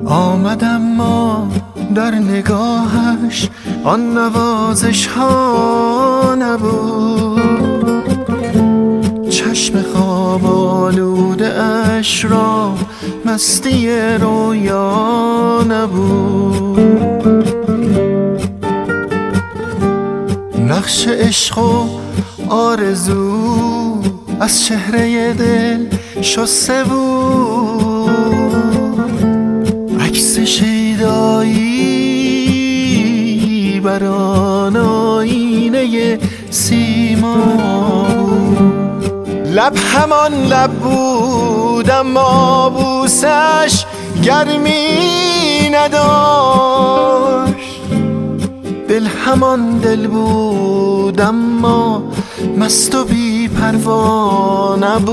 آمدم ما در نگاهش آن نوازش ها نبود، چشم خواب آلوده اش را مستی رویا نبود. نقش عشق و آرزو از چهره دل شسته بود، عکس شیدایی بر آن آینه سیما بود. لب همان لب بود اما بوسش گرمی نداشت، دل همان دل بود اما مست و بی پروا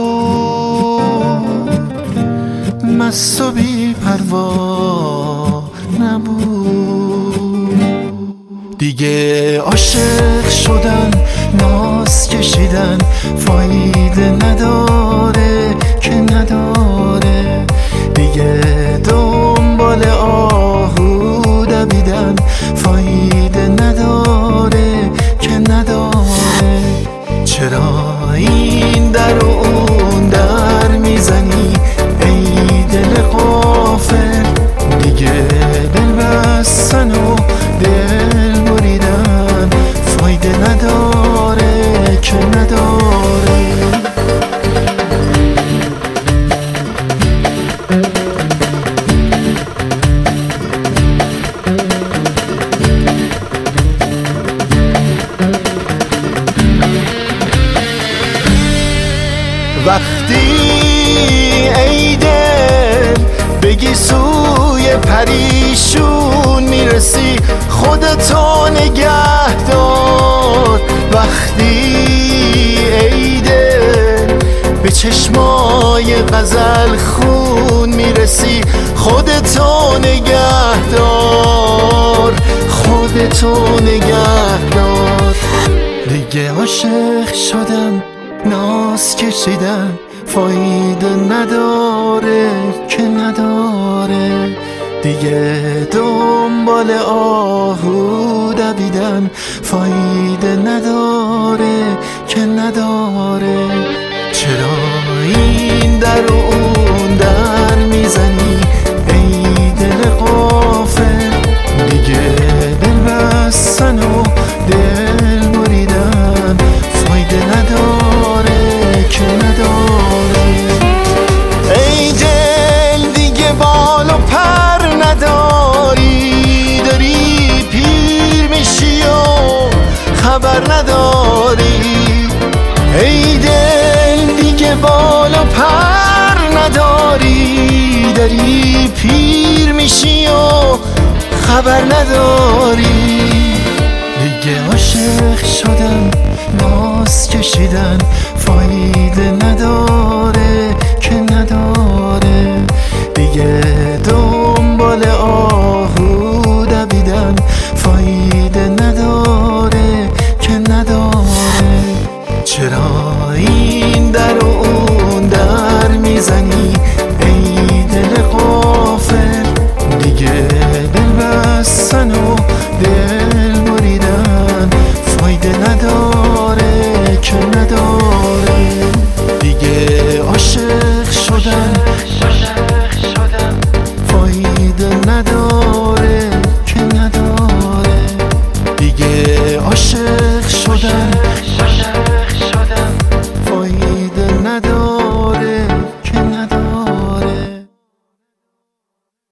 نبود، مست و بی پروا نبود. دیگه عاشق شدن ناز کشیدن فایده نداره که نداره، دیگه دنبال آهو دویدن فایده نداره که نداره. چرا این در و اون در میزنی ای دل غافل، دیگه دل بستن و دل بریدن فایده نداره که نداره. وقتی ای دل بگی سوی پریشون میرسی خودتو نگه دار، وقتی ای دل به چشمای غزل خون میرسی خودتو نگه دار، خودتو نگه دار. دیگه عاشق شدم ناز کشیدن فایده نداره که نداره، دیگه دنبال آهو دویدن فایده نداره که نداره. چرا این در و اون در میزنی ای دل غافل، دیگه دل بستن و دل بریدن فایده نداره که نداره. ای دل دیگه بال و پر نداری، داری پیر میشی و خبر نداری. ای دل دیگه بال و پر نداری، داری پیر میشی و خبر نداری. دیگه عاشق شدم ناز کشیدن فایده نداره که نداره، دیگه دنبال آهو دویدن فایده نداره که نداره. چرا این در و اون در میزنی ای دل غافل، دیگه دل بستن و دل بریدن فایده نداره.